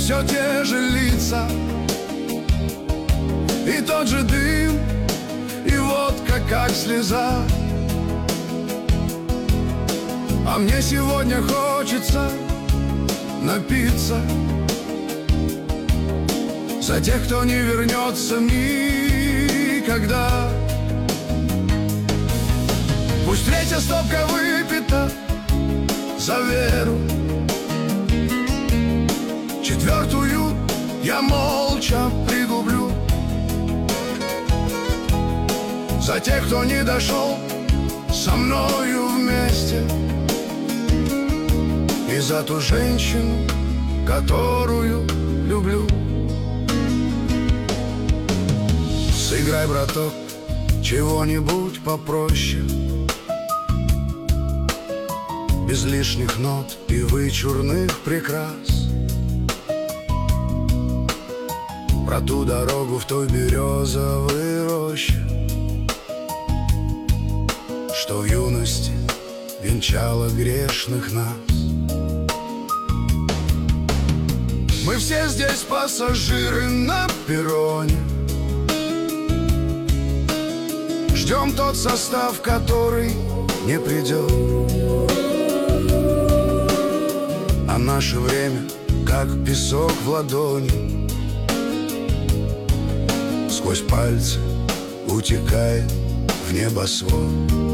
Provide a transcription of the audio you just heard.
все те же лица, и тот же дым, и водка как слеза. А мне сегодня хочется напиться за тех, кто не вернется никогда. Пусть третья стопка выпита за веру, четвертую я молча пригублю за тех, кто не дошел со мною вместе, и за ту женщину, которую люблю. Сыграй, браток, чего-нибудь попроще, без лишних нот и вычурных прикрас, про ту дорогу в той березовой роще, что в юности венчала грешных нас. Мы все здесь пассажиры на перроне, ждем тот состав, который не придет. А наше время, как песок в ладони, сквозь пальцы утекает в небосвод.